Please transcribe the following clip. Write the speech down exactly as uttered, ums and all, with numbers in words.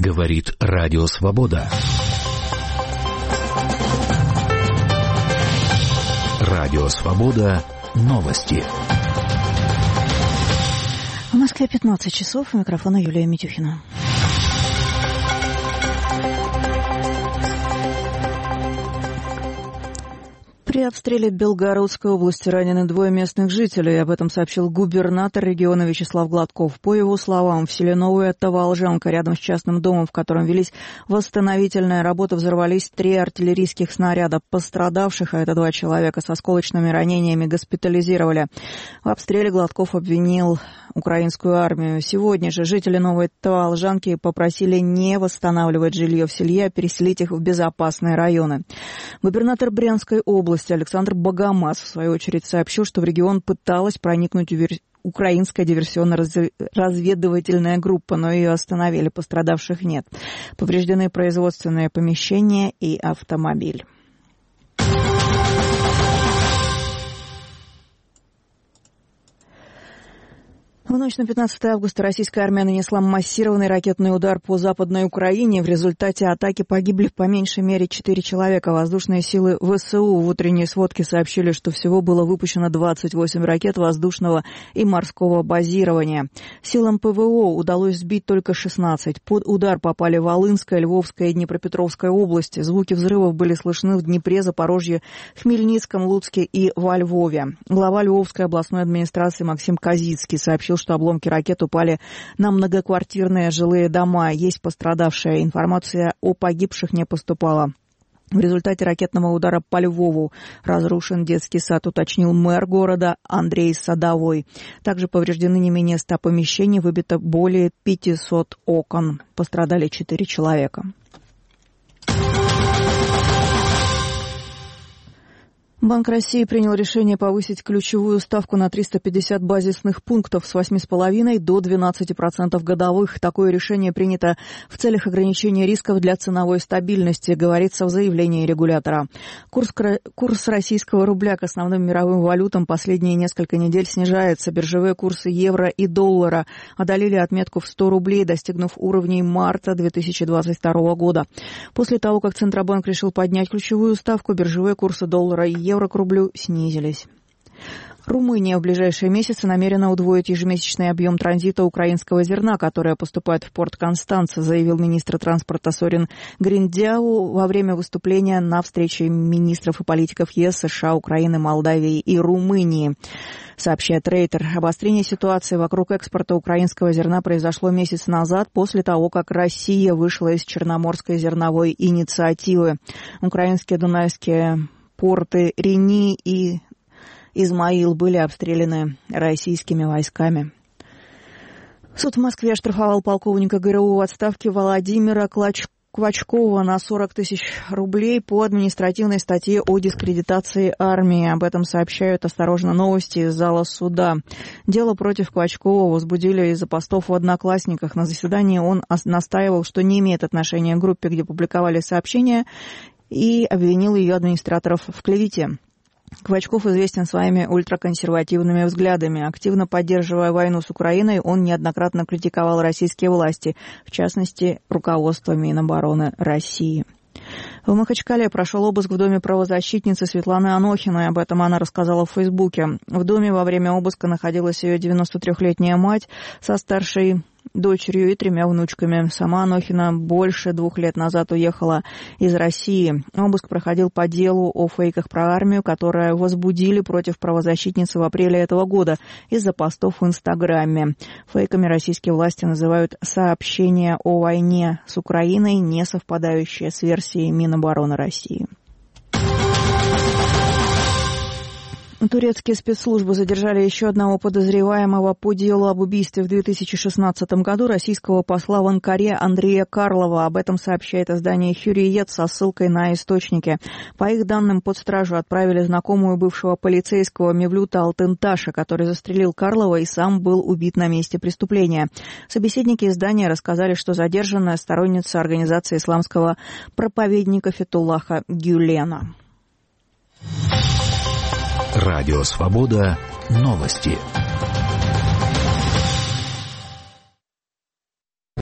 Говорит Радио Свобода. Радио Свобода. Новости. В Москве пятнадцать часов. У микрофона Юлия Митюхина. При обстреле Белгородской области ранены двое местных жителей. Об этом сообщил губернатор региона Вячеслав Гладков. По его словам, в селе Новая Таволжанка, рядом с частным домом, в котором велись восстановительные работы, взорвались три артиллерийских снаряда. Пострадавших, а это два человека с осколочными ранениями, госпитализировали. В обстреле Гладков обвинил украинскую армию. Сегодня же жители Новой Таволжанки попросили не восстанавливать жилье в селе, а переселить их в безопасные районы. Губернатор Брянской области Александр Богомаз, в свою очередь, сообщил, что в регион пыталась проникнуть украинская диверсионно-разведывательная группа, но ее остановили, пострадавших нет. Повреждены производственные помещения и автомобиль. В ночь на пятнадцатое августа российская армия нанесла массированный ракетный удар по Западной Украине. В результате атаки погибли по меньшей мере четыре человека. Воздушные силы ВСУ в утренней сводке сообщили, что всего было выпущено двадцать восемь ракет воздушного и морского базирования. Силам ПВО удалось сбить только шестнадцать. Под удар попали Волынская, Львовская и Днепропетровская области. Звуки взрывов были слышны в Днепре, Запорожье, Хмельницком, Луцке и во Львове. Глава Львовской областной администрации Максим Козицкий сообщил, что обломки ракет упали на многоквартирные жилые дома. Есть пострадавшие. Информация о погибших не поступала. В результате ракетного удара по Львову разрушен детский сад, уточнил мэр города Андрей Садовой. Также повреждены не менее ста помещений, выбито более пятисот окон. Пострадали четыре человека. Банк России принял решение повысить ключевую ставку на триста пятьдесят базисных пунктов с восемь целых пять десятых до двенадцати процентов годовых. Такое решение принято в целях ограничения рисков для ценовой стабильности, говорится в заявлении регулятора. Курс, курс российского рубля к основным мировым валютам последние несколько недель снижается. Биржевые курсы евро и доллара одолели отметку в сто рублей, достигнув уровней марта две тысячи двадцать второго года. После того, как Центробанк решил поднять ключевую ставку, биржевые курсы доллара и евро евро к рублю снизились. Румыния в ближайшие месяцы намерена удвоить ежемесячный объем транзита украинского зерна, которое поступает в порт Констанца, заявил министр транспорта Сорин Гриндяу во время выступления на встрече министров и политиков ЕС, США, Украины, Молдавии и Румынии. Сообщает Рейтер, обострение ситуации вокруг экспорта украинского зерна произошло месяц назад, после того, как Россия вышла из Черноморской зерновой инициативы. Украинские дунайские порты Рени и Измаил были обстреляны российскими войсками. Суд в Москве оштрафовал полковника ГРУ в отставке Владимира Клач... Квачкова на сорок тысяч рублей по административной статье о дискредитации армии. Об этом сообщают «Осторожно, новости» из зала суда. Дело против Квачкова возбудили из-за постов в «Одноклассниках». На заседании он настаивал, что не имеет отношения к группе, где публиковали сообщения, и обвинил ее администраторов в клевете. Квачков известен своими ультраконсервативными взглядами. Активно поддерживая войну с Украиной, он неоднократно критиковал российские власти, в частности, руководство Минобороны России. В Махачкале прошел обыск в доме правозащитницы Светланы Анохиной. Об этом она рассказала в Фейсбуке. В доме во время обыска находилась ее девяностотрёхлетняя мать со старшей дочерью и тремя внучками. Сама Анохина больше двух лет назад уехала из России. Обыск проходил по делу о фейках про армию, которые возбудили против правозащитницы в апреле этого года из-за постов в Инстаграме. Фейками российские власти называют сообщения о войне с Украиной, не совпадающие с версией Минобороны России. Турецкие спецслужбы задержали еще одного подозреваемого по делу об убийстве в две тысячи шестнадцатом году российского посла в Анкаре Андрея Карлова. Об этом сообщает издание «Хюрриет» со ссылкой на источники. По их данным, под стражу отправили знакомую бывшего полицейского Мевлюта Алтенташа, который застрелил Карлова и сам был убит на месте преступления. Собеседники издания рассказали, что задержанная сторонница организации исламского проповедника Фетуллаха Гюлена. Радио Свобода. Новости.